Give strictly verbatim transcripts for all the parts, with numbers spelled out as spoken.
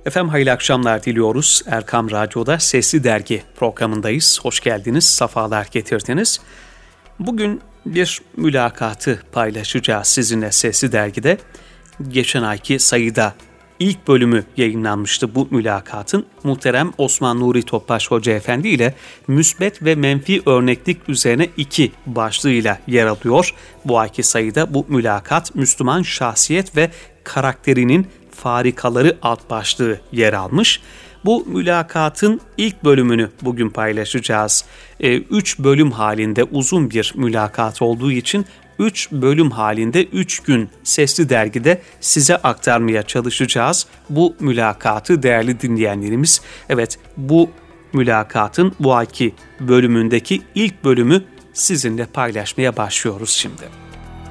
Efendim hayırlı akşamlar diliyoruz. Erkam Radyo'da Sesli Dergi programındayız. Hoş geldiniz, safalar getirdiniz. Bugün bir mülakatı paylaşacağız sizinle Sesli Dergi'de. Geçen ayki sayıda ilk bölümü yayınlanmıştı bu mülakatın. Muhterem Osman Nuri Topbaş Hoca Efendi ile müsbet ve menfi örneklik üzerine iki başlığıyla yer alıyor. Bu ayki sayıda bu mülakat Müslüman şahsiyet ve karakterinin farikaları alt başlığı yer almış. Bu mülakatın ilk bölümünü bugün paylaşacağız. E, üç bölüm halinde uzun bir mülakat olduğu için üç bölüm halinde üç gün Sesli Dergi'de size aktarmaya çalışacağız. Bu mülakatı değerli dinleyenlerimiz. Evet, bu mülakatın bu ayki bölümündeki ilk bölümü sizinle paylaşmaya başlıyoruz şimdi.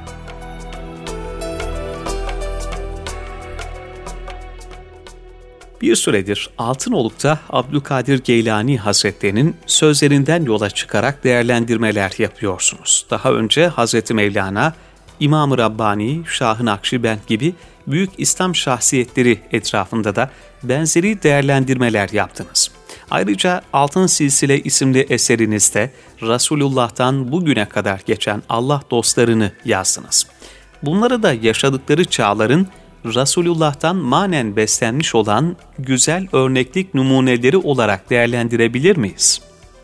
Bir süredir Altınoluk'ta Abdülkadir Geylani Hazretleri'nin sözlerinden yola çıkarak değerlendirmeler yapıyorsunuz. Daha önce Hazreti Mevlana, İmam-ı Rabbani, Şah-ı Nakşibend gibi büyük İslam şahsiyetleri etrafında da benzeri değerlendirmeler yaptınız. Ayrıca Altın Silsile isimli eserinizde Resulullah'tan bugüne kadar geçen Allah dostlarını yazdınız. Bunları da yaşadıkları çağların Resulullah'tan manen beslenmiş olan güzel örneklik numuneleri olarak değerlendirebilir miyiz?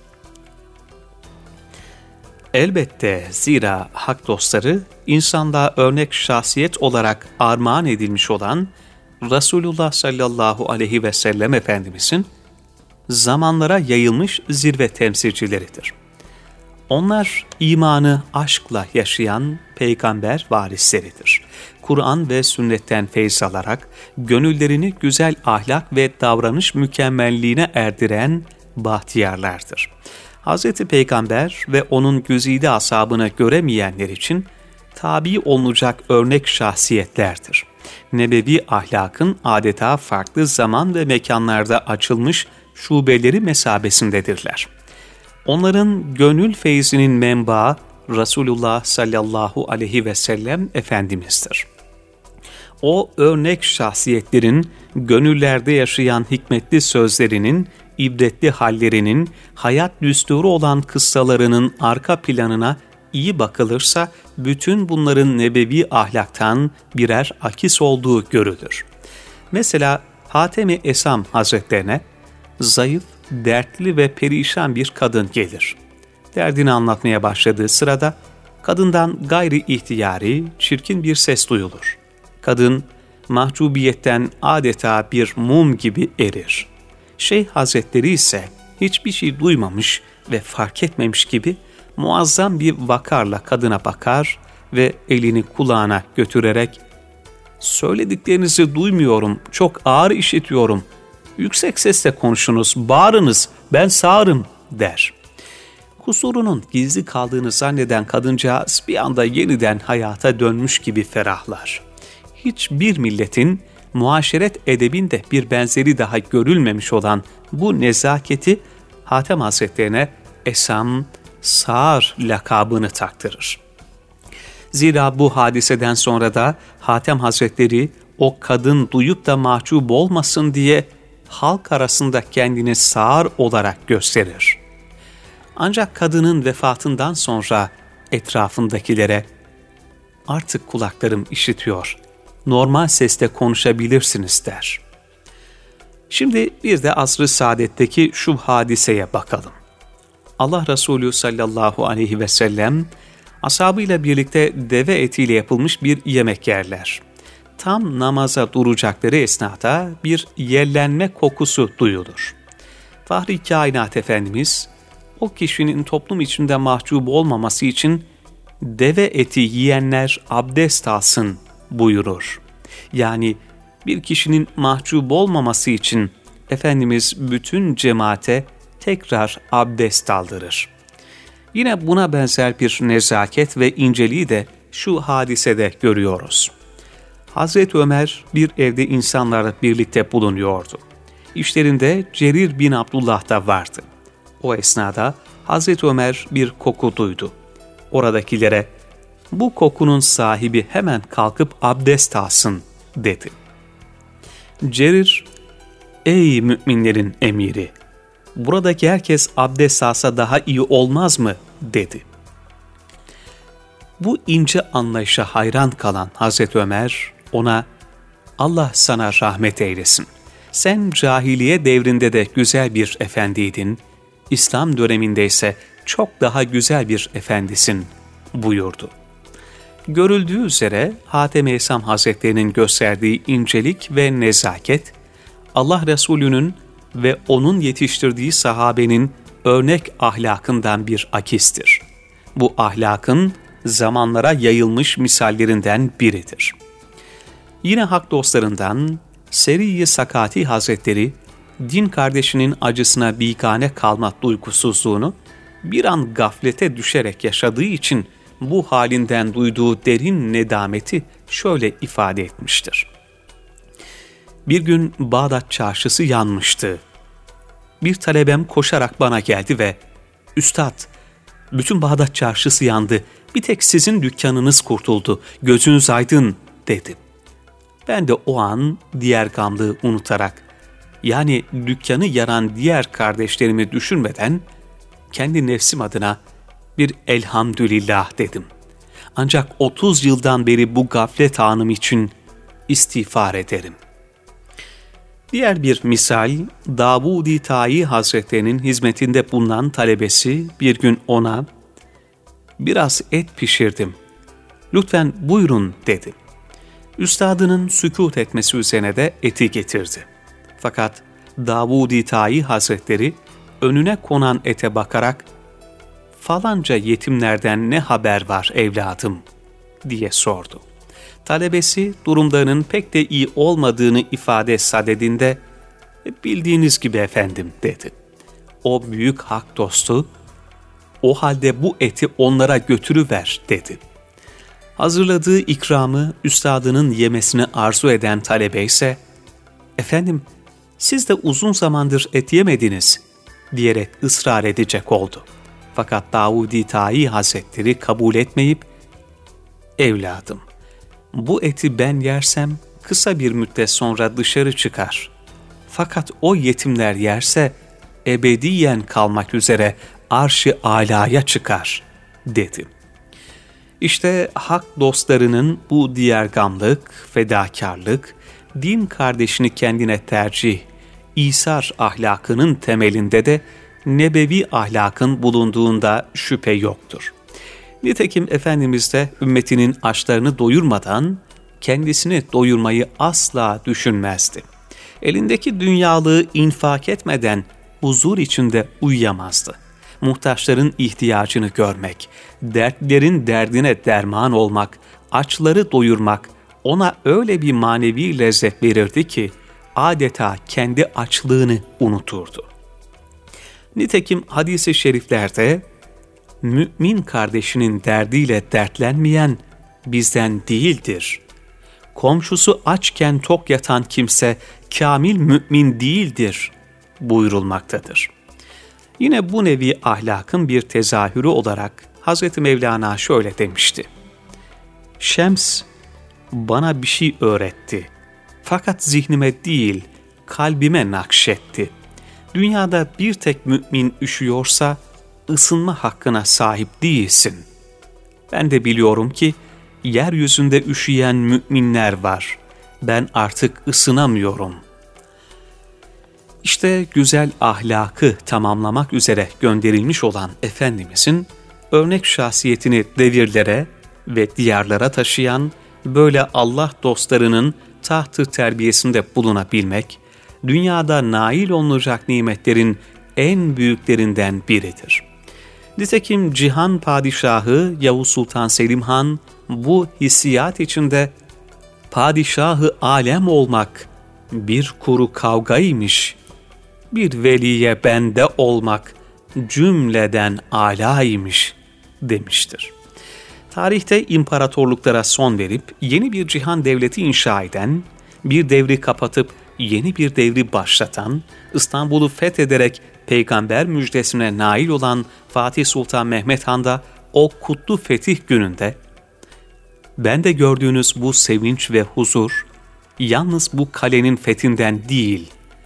Elbette, zira hak dostları insanda örnek şahsiyet olarak armağan edilmiş olan Resulullah sallallahu aleyhi ve sellem Efendimizin zamanlara yayılmış zirve temsilcileridir. Onlar imanı aşkla yaşayan peygamber varisleridir. Kur'an ve sünnetten feyz alarak gönüllerini güzel ahlak ve davranış mükemmelliğine erdiren bahtiyarlardır. Hz. Peygamber ve onun güzide ashabını göremeyenler için tabi olunacak örnek şahsiyetlerdir. Nebevi ahlakın adeta farklı zaman ve mekanlarda açılmış şubeleri mesabesindedirler. Onların gönül feyzinin menbaı Resulullah sallallahu aleyhi ve sellem Efendimiz'dir. O örnek şahsiyetlerin gönüllerde yaşayan hikmetli sözlerinin, ibretli hallerinin, hayat düsturu olan kıssalarının arka planına iyi bakılırsa bütün bunların nebevi ahlaktan birer akis olduğu görülür. Mesela Hatem-i Esam Hazretlerine zayıf, dertli ve perişan bir kadın gelir. Derdini anlatmaya başladığı sırada kadından gayri ihtiyari, çirkin bir ses duyulur. Kadın mahcubiyetten adeta bir mum gibi erir. Şeyh Hazretleri ise hiçbir şey duymamış ve fark etmemiş gibi muazzam bir vakarla kadına bakar ve elini kulağına götürerek "Söylediklerinizi duymuyorum, çok ağır işitiyorum. Yüksek sesle konuşunuz, bağırınız, ben sağırım" der. Kusurunun gizli kaldığını zanneden kadıncağız bir anda yeniden hayata dönmüş gibi ferahlar. Hiçbir milletin muaşeret edebinde bir benzeri daha görülmemiş olan bu nezaketi Hatem Hazretlerine Esam, Sağır lakabını taktırır. Zira bu hadiseden sonra da Hatem Hazretleri o kadın duyup da mahcup olmasın diye halk arasında kendini sağır olarak gösterir. Ancak kadının vefatından sonra etrafındakilere "Artık kulaklarım işitiyor, normal sesle konuşabilirsiniz" der. Şimdi bir de asr-ı saadetteki şu hadiseye bakalım. Allah Resulü sallallahu aleyhi ve sellem ashabıyla birlikte deve etiyle yapılmış bir yemek yerler. Tam namaza duracakları esnada bir yerlenme kokusu duyulur. Fahri Kainat Efendimiz o kişinin toplum içinde mahcup olmaması için deve eti yiyenler abdest alsın buyurur. Yani bir kişinin mahcup olmaması için Efendimiz bütün cemaate tekrar abdest aldırır. Yine buna benzer bir nezaket ve inceliği de şu hadisede görüyoruz. Hazreti Ömer bir evde insanlarla birlikte bulunuyordu. İşlerinde Cerir bin Abdullah da vardı. O esnada Hazreti Ömer bir koku duydu. Oradakilere "Bu kokunun sahibi hemen kalkıp abdest alsın" dedi. Cerir, ''Ey müminlerin emiri, buradaki herkes abdest alsa daha iyi olmaz mı?'' dedi. Bu ince anlayışa hayran kalan Hazreti Ömer ona ''Allah sana rahmet eylesin. Sen cahiliye devrinde de güzel bir efendiydin, İslam döneminde ise çok daha güzel bir efendisin.'' buyurdu. Görüldüğü üzere Hatem-i Esam Hazretleri'nin gösterdiği incelik ve nezaket, Allah Resulü'nün ve onun yetiştirdiği sahabenin örnek ahlakından bir akistir. Bu ahlakın zamanlara yayılmış misallerinden biridir. Yine hak dostlarından Seri-i Sakati Hazretleri, din kardeşinin acısına bigane kalma duygusuzluğunu bir an gaflete düşerek yaşadığı için bu halinden duyduğu derin nedameti şöyle ifade etmiştir. Bir gün Bağdat çarşısı yanmıştı. Bir talebem koşarak bana geldi ve ''Üstad, bütün Bağdat çarşısı yandı, bir tek sizin dükkanınız kurtuldu, gözünüz aydın.'' dedi. Ben de o an diğer gamlığı unutarak, yani dükkanı yaran diğer kardeşlerimi düşünmeden, kendi nefsim adına bir elhamdülillah dedim. Ancak otuz yıldan beri bu gaflet anım için istiğfar ederim. Diğer bir misal, Davud-i Tayi Hazretlerinin hizmetinde bulunan talebesi bir gün ona, ''Biraz et pişirdim, lütfen buyurun.'' dedi. Üstadının sükût etmesi üzerine de eti getirdi. Fakat Davud-i Tayi Hazretleri önüne konan ete bakarak, ''Falanca yetimlerden ne haber var evladım?'' diye sordu. Talebesi durumlarının pek de iyi olmadığını ifade sadedinde, ''Bildiğiniz gibi efendim.'' dedi. O büyük hak dostu, ''O halde bu eti onlara götürüver.'' dedi. Hazırladığı ikramı üstadının yemesini arzu eden talebe ise, ''Efendim, siz de uzun zamandır et yemediniz.'' diyerek ısrar edecek oldu. Fakat Davud-i Tayi Hazretleri kabul etmeyip, ''Evladım, bu eti ben yersem kısa bir müddet sonra dışarı çıkar. Fakat o yetimler yerse ebediyen kalmak üzere arş-ı alaya çıkar.'' dedi. İşte hak dostlarının bu diyergamlık, fedakarlık, din kardeşini kendine tercih, İsar ahlakının temelinde de nebevi ahlakın bulunduğunda şüphe yoktur. Nitekim Efendimiz de ümmetinin açlarını doyurmadan kendisini doyurmayı asla düşünmezdi. Elindeki dünyalığı infak etmeden huzur içinde uyuyamazdı. Muhtaçların ihtiyacını görmek, dertlerin derdine derman olmak, açları doyurmak ona öyle bir manevi lezzet verirdi ki adeta kendi açlığını unuturdu. Nitekim hadis-i şeriflerde mümin kardeşinin derdiyle dertlenmeyen bizden değildir. Komşusu açken tok yatan kimse kamil mümin değildir buyurulmaktadır. Yine bu nevi ahlakın bir tezahürü olarak Hazreti Mevlana şöyle demişti. Şems bana bir şey öğretti. Fakat zihnime değil, kalbime nakşetti. Dünyada bir tek mümin üşüyorsa ısınma hakkına sahip değilsin. Ben de biliyorum ki yeryüzünde üşüyen müminler var. Ben artık ısınamıyorum. İşte güzel ahlakı tamamlamak üzere gönderilmiş olan Efendimizin örnek şahsiyetini devirlere ve diyarlara taşıyan böyle Allah dostlarının taht-ı terbiyesinde bulunabilmek, dünyada nail olunacak nimetlerin en büyüklerinden biridir. Nitekim Cihan Padişahı Yavuz Sultan Selim Han bu hissiyat içinde padişahı alem olmak bir kuru kavgaymış, bir veliye bende olmak cümleden âlâymış demiştir. Tarihte imparatorluklara son verip yeni bir cihan devleti inşa eden, bir devri kapatıp yeni bir devri başlatan, İstanbul'u fethederek peygamber müjdesine nail olan Fatih Sultan Mehmet Han da o kutlu fetih gününde, ben de gördüğünüz bu sevinç ve huzur, yalnız bu kalenin fethinden değil,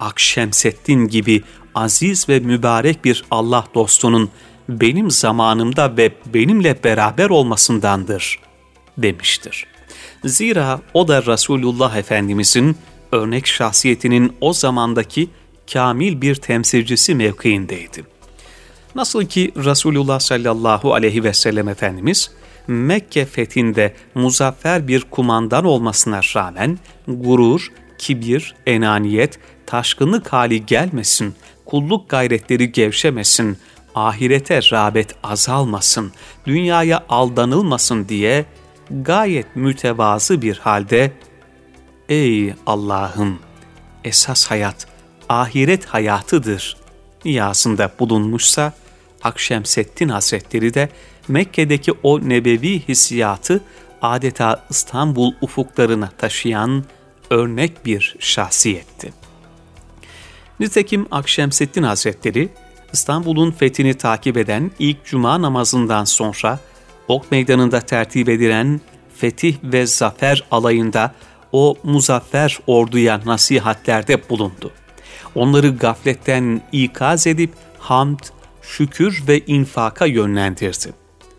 Akşemseddin gibi aziz ve mübarek bir Allah dostunun benim zamanımda ve benimle beraber olmasındandır demiştir. Zira o da Resulullah Efendimizin örnek şahsiyetinin o zamandaki kamil bir temsilcisi mevkiindeydi. Nasıl ki Resulullah sallallahu aleyhi ve sellem Efendimiz Mekke fethinde muzaffer bir kumandan olmasına rağmen gurur, kibir, enaniyet, taşkınlık hali gelmesin, kulluk gayretleri gevşemesin, ahirete rağbet azalmasın, dünyaya aldanılmasın diye gayet mütevazı bir halde "Ey Allah'ım, esas hayat ahiret hayatıdır" niyazında bulunmuşsa, Akşemseddin Hazretleri de Mekke'deki o nebevi hissiyatı adeta İstanbul ufuklarına taşıyan örnek bir şahsiyetti. Nitekim Akşemseddin Hazretleri, İstanbul'un fethini takip eden ilk cuma namazından sonra Ok Meydanı'nda tertip edilen Fetih ve Zafer alayında o muzaffer orduya nasihatlerde bulundu. Onları gafletten ikaz edip hamd, şükür ve infaka yönlendirdi.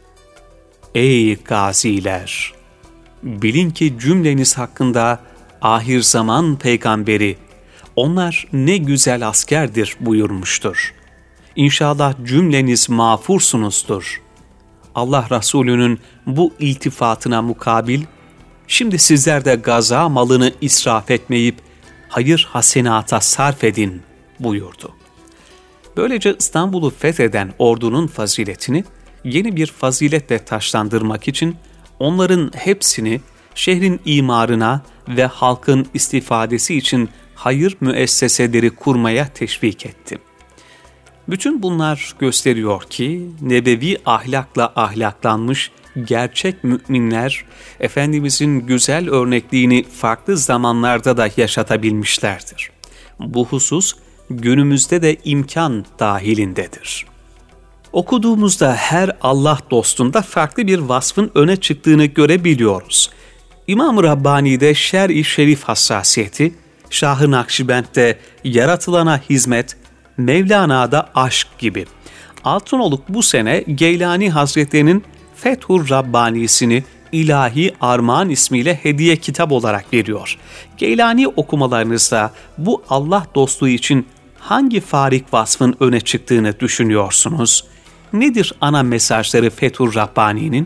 Ey gaziler! Bilin ki cümleniz hakkında ahir zaman peygamberi, onlar ne güzel askerdir buyurmuştur. İnşallah cümleniz mağfursunuzdur. Allah Resulü'nün bu iltifatına mukabil, şimdi sizler de gaza malını israf etmeyip hayır hasenata sarf edin buyurdu. Böylece İstanbul'u fetheden ordunun faziletini yeni bir faziletle taşlandırmak için onların hepsini şehrin imarına ve halkın istifadesi için hayır müesseseleri kurmaya teşvik etti. Bütün bunlar gösteriyor ki nebevi ahlakla ahlaklanmış gerçek müminler Efendimizin güzel örnekliğini farklı zamanlarda da yaşatabilmişlerdir. Bu husus günümüzde de imkan dahilindedir. Okuduğumuzda her Allah dostunda farklı bir vasfın öne çıktığını görebiliyoruz. İmam-ı Rabbani'de şer-i şerif hassasiyeti, Şah-ı Nakşibend'de yaratılana hizmet, Mevlana'da aşk gibi. Altınoluk bu sene Geylani Hazretleri'nin Fethur Rabbani'sini İlahi Armağan ismiyle hediye kitap olarak veriyor. Geylani okumalarınızda bu Allah dostluğu için hangi farik vasfın öne çıktığını düşünüyorsunuz? Nedir ana mesajları Fethur Rabbani'nin?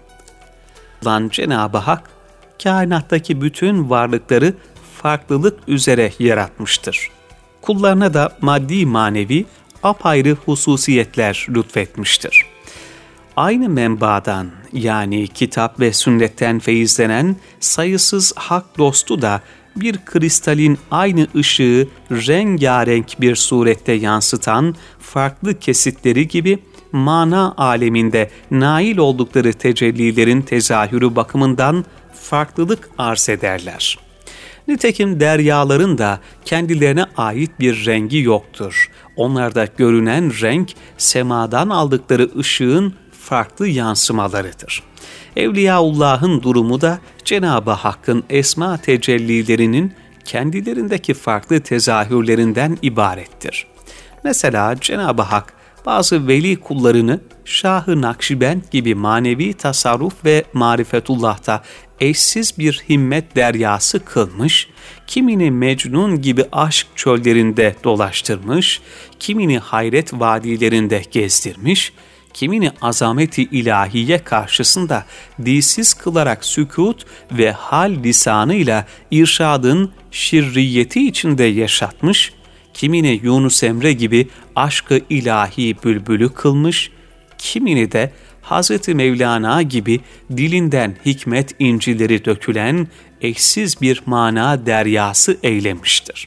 Lan Cenab-ı Hak, kainattaki bütün varlıkları farklılık üzere yaratmıştır. Kullarına da maddi manevi apayrı hususiyetler lütfetmiştir. Aynı menbadan yani kitap ve sünnetten feyizlenen sayısız hak dostu da bir kristalin aynı ışığı rengarenk bir surette yansıtan farklı kesitleri gibi mana aleminde nail oldukları tecellilerin tezahürü bakımından farklılık arz ederler. Nitekim deryaların da kendilerine ait bir rengi yoktur. Onlarda görünen renk semadan aldıkları ışığın farklı yansımalarıdır. Evliyaullah'ın durumu da Cenab-ı Hakk'ın esma tecellilerinin kendilerindeki farklı tezahürlerinden ibarettir. Mesela Cenab-ı Hak bazı veli kullarını Şah-ı Nakşibend gibi manevi tasarruf ve marifetullah'ta eşsiz bir himmet deryası kılmış, kimini Mecnun gibi aşk çöllerinde dolaştırmış, kimini hayret vadilerinde gezdirmiş, kimini azameti ilahiye karşısında dilsiz kılarak sükût ve hal lisanıyla irşadın şirriyeti içinde yaşatmış, kimini Yunus Emre gibi aşk-ı ilahi bülbülü kılmış, kimini de Hazreti Mevlana gibi dilinden hikmet incileri dökülen eşsiz bir mana deryası eylemiştir.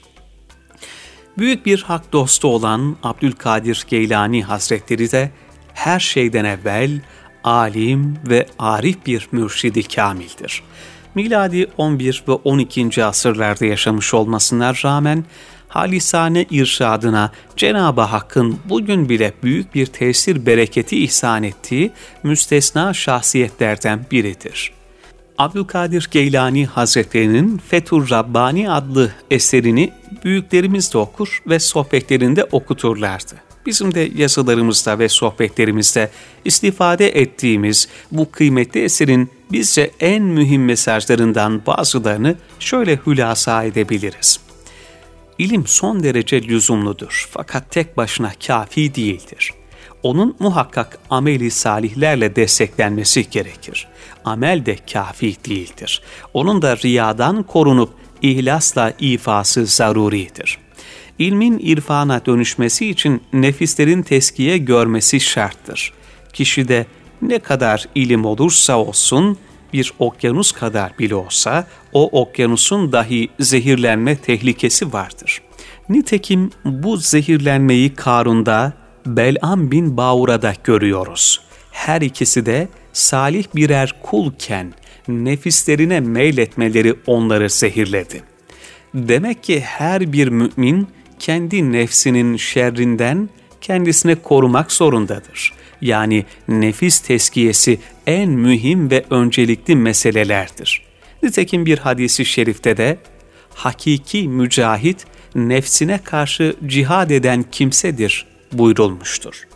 Büyük bir hak dostu olan Abdülkadir Geylani Hazretleri de her şeyden evvel alim ve arif bir mürşidi kamildir. Miladi on bir ve on ikinci asırlarda yaşamış olmasına rağmen halisane irşadına Cenab-ı Hakk'ın bugün bile büyük bir tesir bereketi ihsan ettiği müstesna şahsiyetlerden biridir. Abdülkadir Geylani Hazretleri'nin Fethur Rabbani adlı eserini büyüklerimiz de okur ve sohbetlerinde okuturlardı. Bizim de yazılarımızda ve sohbetlerimizde istifade ettiğimiz bu kıymetli eserin bizce en mühim mesajlarından bazılarını şöyle hülasa edebiliriz. İlim son derece lüzumludur fakat tek başına kafi değildir. Onun muhakkak ameli salihlerle desteklenmesi gerekir. Amel de kafi değildir. Onun da riyadan korunup ihlasla ifası zaruridir. İlmin irfana dönüşmesi için nefislerin teskiye görmesi şarttır. Kişide ne kadar ilim olursa olsun, bir okyanus kadar bile olsa, o okyanusun dahi zehirlenme tehlikesi vardır. Nitekim bu zehirlenmeyi Karun'da, Bel'am bin Bağura'da görüyoruz. Her ikisi de salih birer kulken nefislerine meyletmeleri onları zehirledi. Demek ki her bir mümin kendi nefsinin şerrinden kendisini korumak zorundadır. Yani nefis tezkiyesi en mühim ve öncelikli meselelerdir. Nitekim bir hadisi şerifte de hakiki mücahit nefsine karşı cihad eden kimsedir buyurulmuştur.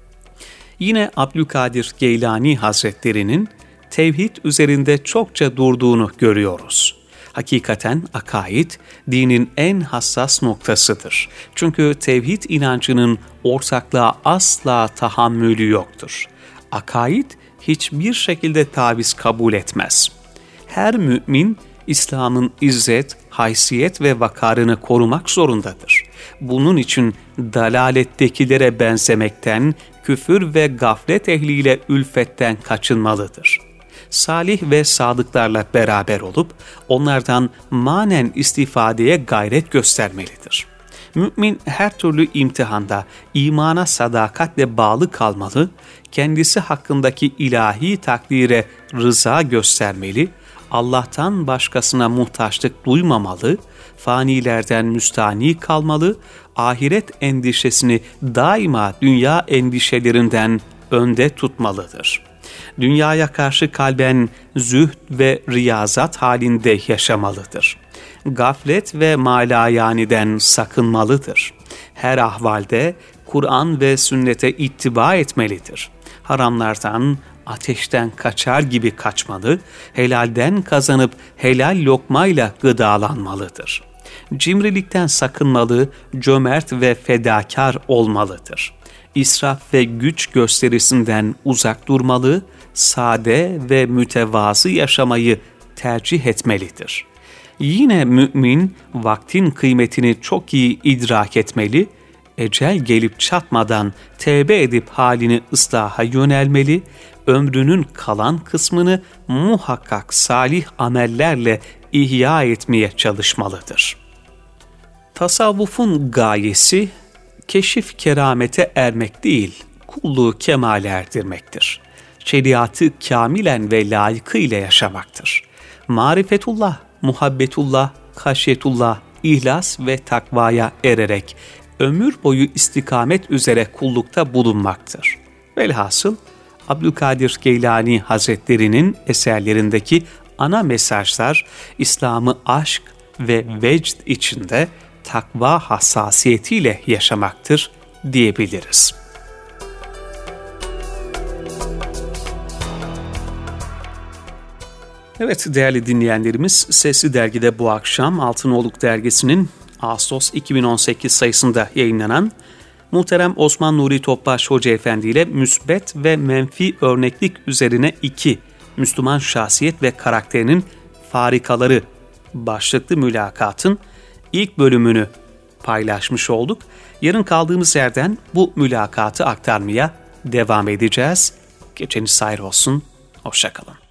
Yine Abdülkadir Geylani Hazretleri'nin tevhid üzerinde çokça durduğunu görüyoruz. Hakikaten akaid, dinin en hassas noktasıdır. Çünkü tevhid inancının ortaklığa asla tahammülü yoktur. Akaid hiçbir şekilde taviz kabul etmez. Her mümin, İslam'ın izzet, haysiyet ve vakarını korumak zorundadır. Bunun için dalalettekilere benzemekten, küfür ve gaflet ehliyle ülfetten kaçınmalıdır. Salih ve sadıklarla beraber olup onlardan manen istifadeye gayret göstermelidir. Mümin her türlü imtihanda imana sadakatle bağlı kalmalı, kendisi hakkındaki ilahi takdire rıza göstermeli, Allah'tan başkasına muhtaçlık duymamalı, fanilerden müstani kalmalı, ahiret endişesini daima dünya endişelerinden önde tutmalıdır. Dünyaya karşı kalben zühd ve riyazat halinde yaşamalıdır. Gaflet ve malayaniden sakınmalıdır. Her ahvalde Kur'an ve sünnete ittiba etmelidir. Haramlardan, ateşten kaçar gibi kaçmalı, helalden kazanıp helal lokmayla gıdalanmalıdır. Cimrilikten sakınmalı, cömert ve fedakar olmalıdır. İsraf ve güç gösterisinden uzak durmalı, sade ve mütevazı yaşamayı tercih etmelidir. Yine mümin vaktin kıymetini çok iyi idrak etmeli, ecel gelip çatmadan tevbe edip halini ıslaha yönelmeli, ömrünün kalan kısmını muhakkak salih amellerle ihya etmeye çalışmalıdır. Tasavvufun gayesi, keşif keramete ermek değil, kulluğu kemale erdirmektir. Şeriatı kamilen ve layıkıyla yaşamaktır. Marifetullah, muhabbetullah, haşyetullah, ihlas ve takvaya ererek ömür boyu istikamet üzere kullukta bulunmaktır. Velhasıl Abdülkadir Geylani Hazretleri'nin eserlerindeki ana mesajlar İslam'ı aşk ve vecd içinde takva hassasiyetiyle yaşamaktır diyebiliriz. Evet değerli dinleyenlerimiz, Sesli Dergi'de bu akşam Altınoluk Dergisi'nin Ağustos iki bin on sekiz sayısında yayınlanan Muhterem Osman Nuri Topbaş Hoca Efendi ile müsbet ve menfi örneklik üzerine iki Müslüman şahsiyet ve karakterinin farikaları başlıklı mülakatın ilk bölümünü paylaşmış olduk. Yarın kaldığımız yerden bu mülakatı aktarmaya devam edeceğiz. Geceniz hayır olsun, hoşça kalın.